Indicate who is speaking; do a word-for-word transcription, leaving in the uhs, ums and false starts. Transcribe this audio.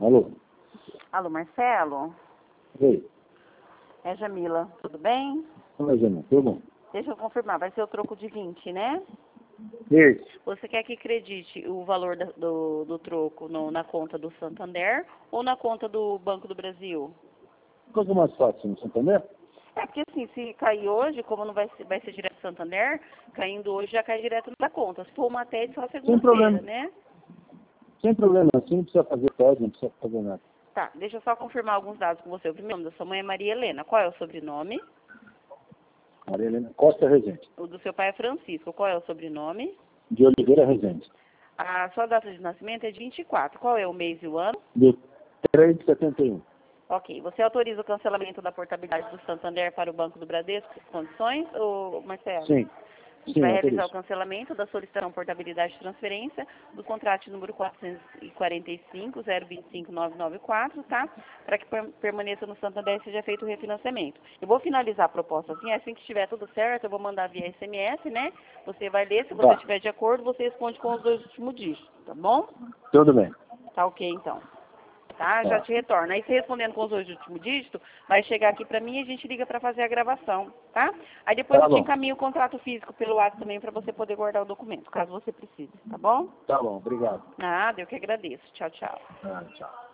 Speaker 1: Alô?
Speaker 2: Alô, Marcelo?
Speaker 1: Oi.
Speaker 2: É Jamila, tudo bem?
Speaker 1: Oi, Jamila, tudo bom?
Speaker 2: Deixa eu confirmar, vai ser o troco de vinte, né?
Speaker 1: Isso.
Speaker 2: Você quer que acredite o valor da- do, do troco no- na conta do Santander ou na conta do Banco do Brasil?
Speaker 1: Qual que é mais fácil, no Santander?
Speaker 2: É porque assim, se cair hoje, como não vai ser, vai ser direto do Santander, caindo hoje já cai direto na conta. Se for uma até só
Speaker 1: Sem
Speaker 2: segunda-feira,
Speaker 1: problema.
Speaker 2: né?
Speaker 1: Sem problema, assim não precisa fazer pós, não precisa fazer nada.
Speaker 2: Tá, deixa eu só confirmar alguns dados com você. O primeiro nome da sua mãe é Maria Helena. Qual é o sobrenome?
Speaker 1: Maria Helena Costa Rezende.
Speaker 2: O do seu pai é Francisco. Qual é o sobrenome?
Speaker 1: De Oliveira Rezende.
Speaker 2: A sua data de nascimento é de vinte e quatro. Qual é o mês e o ano?
Speaker 1: De três de setenta e um.
Speaker 2: Ok. Você autoriza o cancelamento da portabilidade do Santander para o Banco do Bradesco com condições, ou Marcelo?
Speaker 1: Sim.
Speaker 2: A gente
Speaker 1: Sim,
Speaker 2: vai
Speaker 1: autorizo.
Speaker 2: realizar o cancelamento da solicitação portabilidade de transferência do contrato número quatrocentos e quarenta e cinco, zero vinte e cinco, novecentos e noventa e quatro, tá? Para que per- permaneça no Santander e seja feito o refinanciamento. Eu vou finalizar a proposta assim, assim que estiver tudo certo, eu vou mandar via S M S, né? Você vai ler, se você
Speaker 1: Tá.
Speaker 2: estiver de acordo, você responde com os dois últimos dígitos, tá bom?
Speaker 1: Tudo bem.
Speaker 2: Tá ok, então. Tá? Já
Speaker 1: Tá.
Speaker 2: te retorno. Aí, você respondendo com os dois últimos dígitos, vai chegar aqui pra mim e a gente liga pra fazer a gravação, tá? Aí depois
Speaker 1: Tá
Speaker 2: eu te
Speaker 1: bom.
Speaker 2: encaminho o contrato físico pelo WhatsApp também pra você poder guardar o documento, caso você precise, tá bom?
Speaker 1: Tá bom, obrigado.
Speaker 2: Nada, eu que agradeço. Tchau, tchau.
Speaker 1: Ah, tchau.